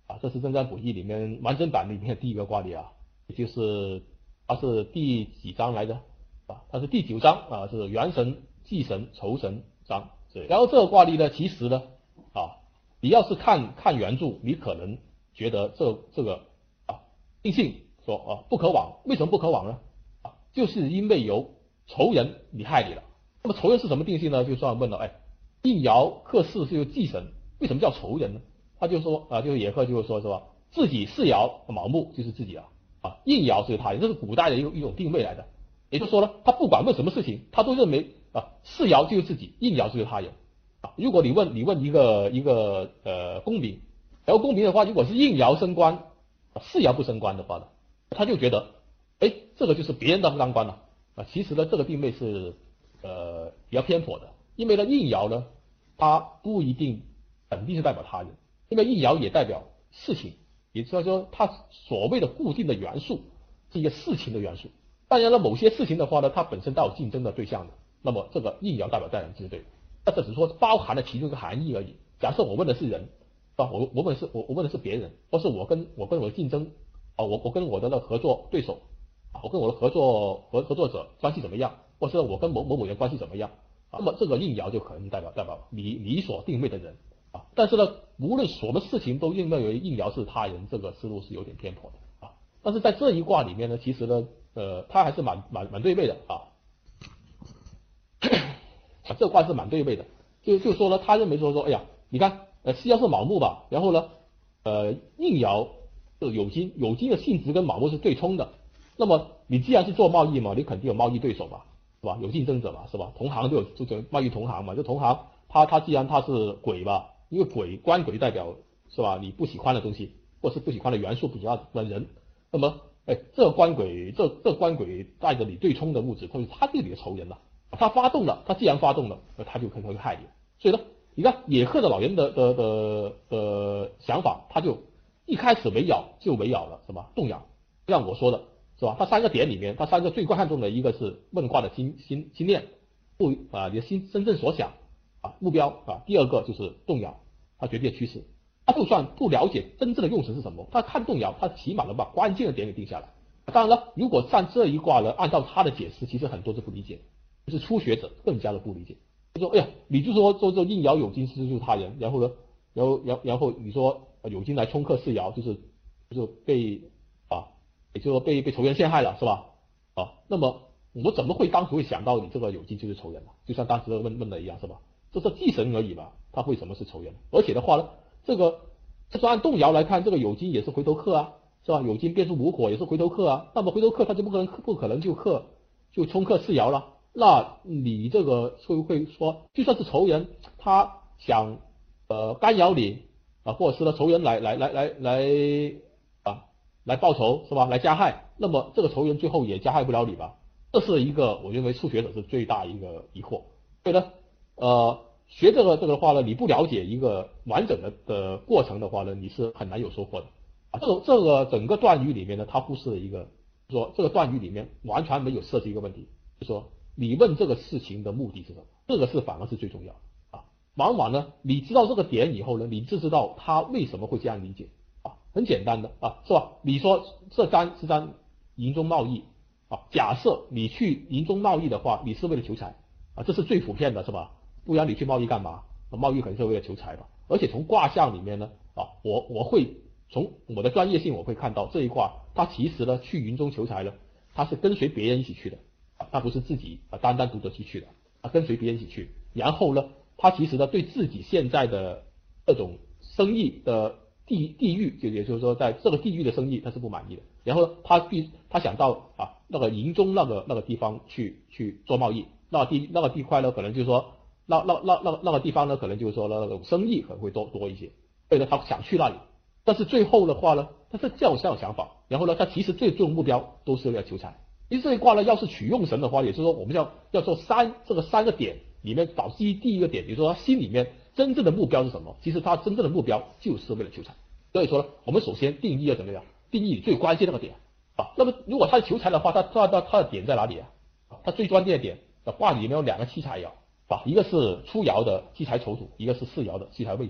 这是真占卜义里面完整版里面的第一个卦例也就是它是第几章来着它是第9章是元神、忌神、仇神章。然后这个卦例呢，其实呢你要是看原著，你可能觉得这个定性说不可往，为什么不可往呢？就是因为有仇人你害你了。那么仇人是什么定性呢？就算问了，应爻克巳是有忌神，为什么叫仇人呢？他就说就是野鹤就是说是吧，自己是爻卯木就是自己应爻是他人，这是古代的一种定位来的。也就是说呢，他不管问什么事情，他都认为是爻就是自己，应爻就是他人。如果你问一个公民，然后公民的话，如果是应爻升官，是爻不升官的话呢，他就觉得这个就是别人的当官了其实呢，这个定位是比较偏颇的，因为呢应爻呢，它不一定肯定是代表他人，因为应爻也代表事情，也就是说它所谓的固定的元素是一个事情的元素。当然了，某些事情的话呢，它本身带有竞争的对象的，那么这个应爻代表在人之对。那这只是说包含了其中一个含义而已。假设我问的是人，我问的是别人，或是我跟我的竞争我跟我的合作对手我跟我的合作者关系怎么样，或是我跟某人关系怎么样那么这个应爻就可能代表你所定位的人但是呢，无论什么事情都认为应爻是他人，这个思路是有点偏颇的但是在这一卦里面呢，其实呢它还是蛮对位的这个卦是蛮对位的，就说呢，他认为说，你看，西爻是卯木吧，然后呢，应爻酉金的性质跟卯木是对冲的，那么你既然是做贸易嘛，你肯定有贸易对手嘛，是吧？有竞争者嘛，是吧？同行就有贸易同行嘛，这同行他既然他是鬼吧，因为官鬼代表是吧？你不喜欢的东西，或是不喜欢的元素，不喜欢的人，那么这个官鬼带着你对冲的物质，他就是你的仇人了。他发动了，他既然发动了，他就可能会害你。所以呢，你看野鹤的老人的想法，他就一开始为爻就为爻了，是吧？动爻，像我说的是吧？他3个点里面，他3个最看重的一个是问卦的心念，你的心真正所想目标第二个就是动爻，他决定趋势。他就算不了解真正的用词是什么，他看动爻，他起码能把关键的点给定下来。当然了，如果像这一卦呢，按照他的解释，其实很多是不理解。就是初学者更加的不理解，就说你就说这应爻酉金是他人，然后呢，然后你说酉金来冲克巳爻，就是被也就是说被仇人陷害了，是吧？那么我怎么会当时会想到你这个酉金就是仇人呢？就像当时问的一样，是吧？这是忌神而已嘛，他为什么是仇人？而且的话呢，这说按动爻来看，这个酉金也是回头客是吧？酉金变出午火也是回头客那么回头客他就不可能就冲克巳爻了。那你这个会说，就算是仇人，他想干扰你或者是呢仇人来报仇是吧？来加害，那么这个仇人最后也加害不了你吧？这是一个我认为初学者是最大一个疑惑。所以呢，学这个的话呢，你不了解一个完整的过程的话呢，你是很难有收获的这个整个段语里面呢，它忽视了一个，说这个段语里面完全没有涉及一个问题，就说你问这个事情的目的是什么？这个反而是最重要往往呢，你知道这个点以后呢，你就知道他为什么会这样理解很简单的是吧？你说这单是营中贸易假设你去营中贸易的话，你是为了求财这是最普遍的，是吧？不然你去贸易干嘛？贸易肯定是为了求财吧。而且从卦象里面呢我会从我的专业性我会看到这一卦，它其实呢去云中求财呢，它是跟随别人一起去的他不是自己单独的去的跟随别人一起去。然后呢，他其实呢对自己现在的这种生意的地域，也就是说在这个地域的生意他是不满意的。然后他想到那个营中那个地方去做贸易，那个地块呢可能就是说那个地方呢可能就是说那种生意可能会多一些，所以呢他想去那里。但是最后的话呢，他是这样想法，然后呢他其实最终目标都是为了求财。其实这一卦呢，要是取用神的话，也就是说我们要做这个3个点里面找第一个点，也就是说他心里面真正的目标是什么？其实他真正的目标就是为了求财。所以说呢，我们首先定义要怎么样？定义最关键那个点那么如果他是求财的话，他的点在哪里他最关键的点卦里面有2个七财爻一个是初爻的七财丑土，一个是4爻的七财未土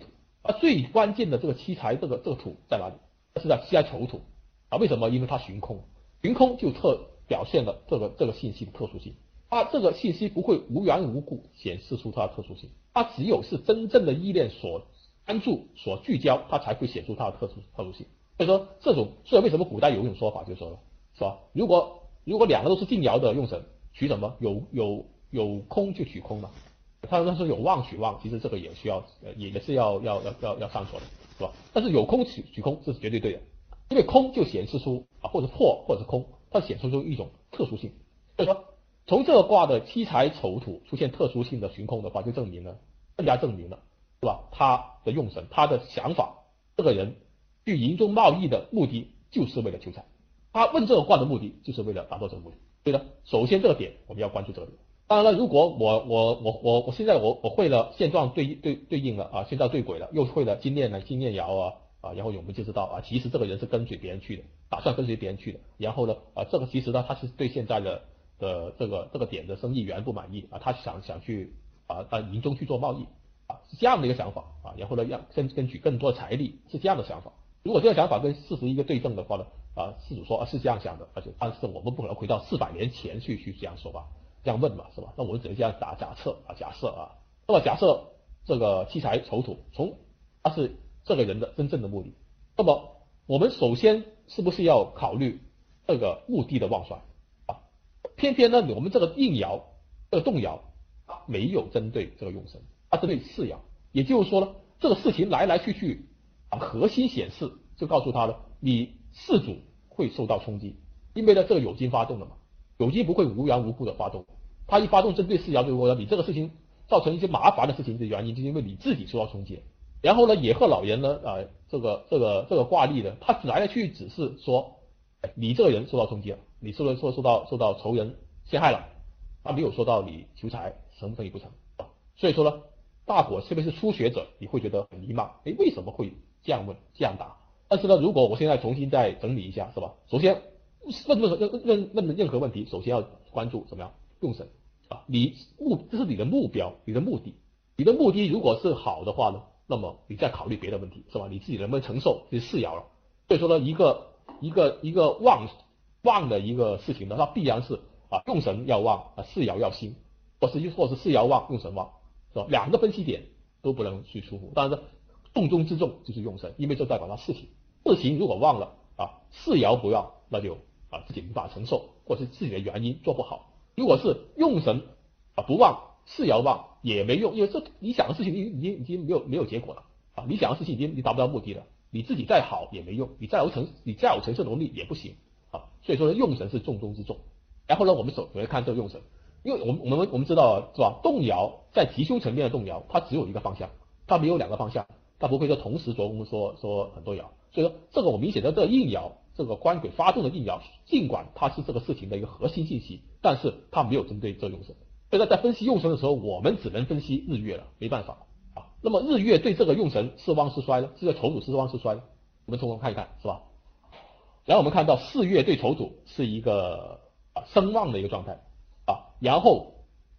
最关键的这个七财这个土在哪里？是在七财丑土啊？为什么？因为它旬空，旬空就表现了这个信息的特殊性。它这个信息不会无缘无故显示出它的特殊性，它只有是真正的意念所关注、所聚焦，它才会显出它的特殊性。所以说所以为什么古代有一种说法，就是说，是吧？如果两个都是进爻的用神，取什么？有空就取空嘛。他说有旺取旺，其实这个也需要也是要上锁的，是吧？但是有空取空这是绝对对的，因为空就显示出或者破或者是空，它显示出一种特殊性。所以说，从这个卦的七财丑土出现特殊性的旬空的话，就更加证明了，是吧？他的用神，他的想法，这个人去营中贸易的目的就是为了求财，他问这个卦的目的就是为了达到这个目的。所以呢，首先这个点我们要关注这个点。当然了，如果我现在我会了现状对应了啊，现在对轨了，又会了经验爻然后我们就知道啊，其实这个人是跟随别人去的，打算跟随别人去的。然后呢这个其实呢，他是对现在的这个点的生意源不满意啊，他想去营中去做贸易啊，是这样的一个想法啊。然后呢，要争取更多的财力，是这样的想法。如果这个想法跟事实一个对正的话呢，事主说是这样想的，但是我们不可能回到400年前去这样说吧。这样问嘛，是吧？那我们只能这样假设。那么假设这个七财丑土它是这个人的真正的目的，那么我们首先是不是要考虑这个目的的旺衰啊？偏偏呢，我们这个应爻这个动爻没有针对这个用神，它针对世爻，也就是说呢，这个事情来去核心显示就告诉他了，你事主会受到冲击，因为呢这个酉金发动了嘛。酉金不会无缘无故的发动，它一发动针对世爻，就是说你这个事情造成一些麻烦的事情的原因，就是因为你自己受到冲击。然后呢，野鹤老人呢，这个卦例呢，他来去只是说，你这个人受到冲击了，你受到仇人陷害了，他没有说到你求财成不成。所以说呢，大伙特别是初学者，你会觉得很迷茫，为什么会这样问这样答？但是呢，如果我现在重新再整理一下，是吧？首先问任何问题，首先要关注怎么样用神啊？这是你的目标，你的目的，如果是好的话呢，那么你再考虑别的问题，是吧？你自己能不能承受这世爻了？所以说呢，一个旺的一个事情呢，它必然是用神要旺世爻要兴，或是世爻旺用神旺，是吧？两个分析点都不能去疏忽。当然，重中之重就是用神，因为这代表它事情如果旺了世爻不旺，那就自己无法承受，或是自己的原因做不好。如果是用神不旺，世爻旺也没用，因为这你想的事情已经没有结果了你想的事情你达不到目的了，你自己再好也没用，你再有承受能力也不行所以说用神是重中之重。然后呢，我们首先看这个用神，因为我们知道是吧，动爻在吉凶层面的动爻，它只有一个方向，它没有两个方向，它不会说同时做功说很多爻。所以说这个我明显的这个应爻，这个官鬼发动的应爻，尽管它是这个事情的一个核心信息，但是它没有针对这个用神。所以在分析用神的时候，我们只能分析日月了，没办法那么日月对这个用神是旺是衰呢？这个丑土是旺是衰呢？我们从中看一看，是吧？然后我们看到4月对丑土是一个生旺的一个状态然后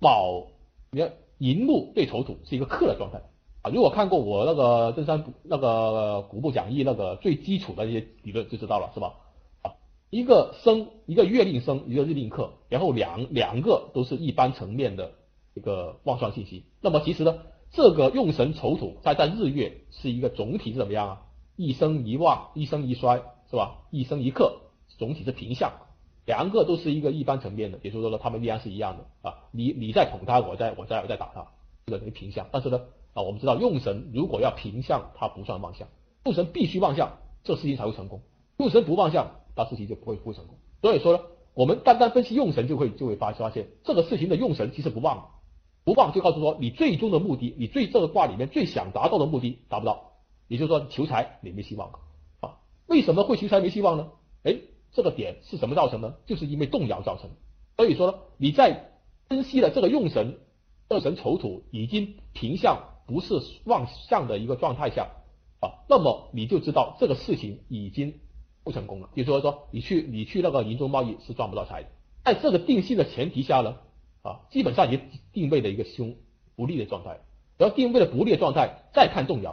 寅木对丑土是一个克的状态如果看过我那个登山那个古部讲义那个最基础的一些理论就知道了，是吧？一个生，一个月令生，一个日令克，然后两个都是一般层面的一个旺衰信息。那么其实呢，这个用神丑土在日月是一个总体是怎么样一生一旺，一生一衰，是吧？一生一克，总体是平向，两个都是一个一般层面的，也就是说他们依然是一样的你在捅他，我在打他，这个等于平向。但是呢我们知道用神如果要平向，它不算旺相，用神必须旺相，这事情才会成功。用神不旺相，那事情就不会成功。所以说呢，我们单分析用神就会发现这个事情的用神其实不旺就告诉说你最终的目的，你这个卦里面最想达到的目的达不到，也就是说求财你没希望为什么会求财没希望呢？这个点是什么造成呢？就是因为动摇造成。所以说呢，你在分析了这个用神丑土已经平向不是旺相的一个状态下那么你就知道这个事情已经不成功了，也就是说你去那个营中贸易是赚不到财的。在这个定性的前提下呢基本上已经定位了一个凶不利的状态，然后定位了不利的状态再看动摇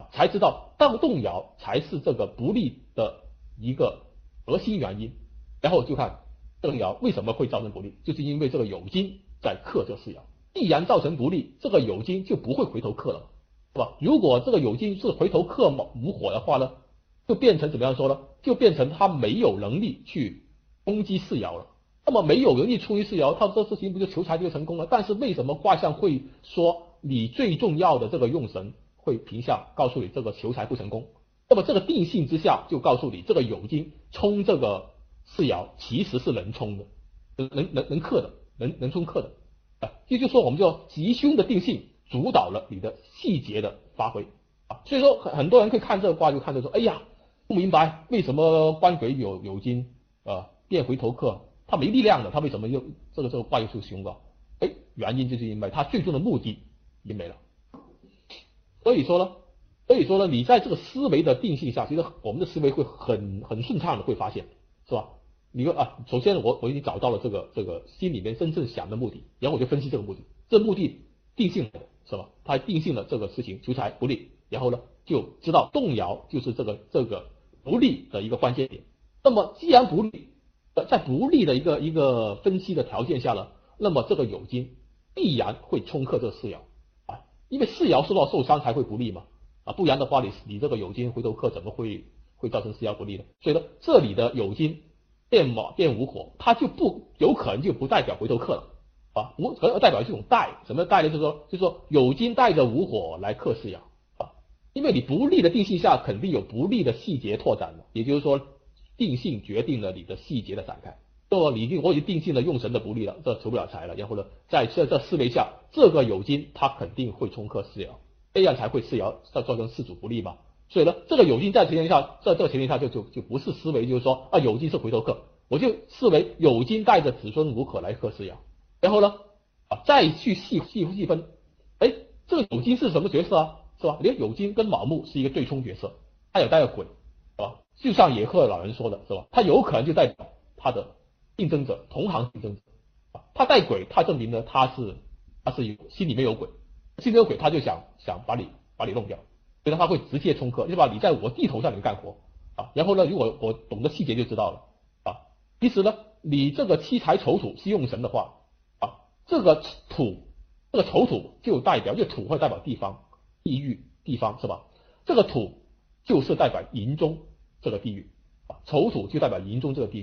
才知道动摇才是这个不利的一个核心原因。然后就看动摇为什么会造成不利，就是因为这个酉金在克这四爻，既然造成不利，这个酉金就不会回头克了，是吧？如果这个酉金是回头克午火的话呢，就变成怎么样说呢？就变成他没有能力去攻击四爻了。那么没有能力冲击四爻，他这事情不就求财就成功了？但是为什么卦象会说你最重要的这个用神会平相，告诉你这个求财不成功？那么这个定性之下就告诉你，这个酉金冲这个四爻其实是能冲的，能克的，能冲克的。也就是说，我们叫吉凶的定性主导了你的细节的发挥啊。所以说很多人可以看这个卦就看着说，哎呀，不明白为什么官鬼酉金变回头克，他没力量的，他为什么又这个卦又是凶的？哎，原因就是因为他最终的目的已经没了。所以说呢，你在这个思维的定性下，其实我们的思维会很顺畅的会发现，是吧？你说首先我已经找到了这个心里面真正想的目的，然后我就分析这个目的，这目的定性了，是吧？他定性了这个事情求财不利，然后呢就知道动摇就是这个不利的一个关键点。那么既然不利，在不利的一个分析的条件下呢，那么这个酉金必然会冲克这四爻啊，因为四爻受到受伤才会不利嘛啊，不然的话你这个酉金回头克怎么会造成四爻不利呢？所以呢，这里的酉金变午火，它就不有可能就不代表回头克了啊，而代表这种带，什么带呢？就是说酉金带着午火来克四爻啊，因为你不利的定性下肯定有不利的细节拓展的，也就是说定性决定了你的细节的展开。我已经定性了用神的不利了，这求不了财了，然后呢，在这思维下，这个酉金它肯定会冲克四爻，这样才会四爻造成四主不利嘛。所以呢，这个酉金在前提下，这个前提下就不是思维，就是说酉金是回头克，我就视为酉金带着子孙午火来克四爻，然后呢再去细分，这个酉金是什么角色啊？是吧？连酉金跟卯木是一个对冲角色，它有带个鬼，是吧？就像野鹤老人说的是吧？它有可能就代表他的竞争者，同行竞争者他带鬼，他证明呢他是心里面有鬼，心里有鬼，他就想把你弄掉，所以他会直接冲克，就把你在我地头上面干活然后呢，如果我懂得细节就知道了其实呢，你这个七财丑土是用神的话这个丑土就土会代表地方地域地方是吧？这个土就是代表营中这个地域丑土就代表营中这个地域。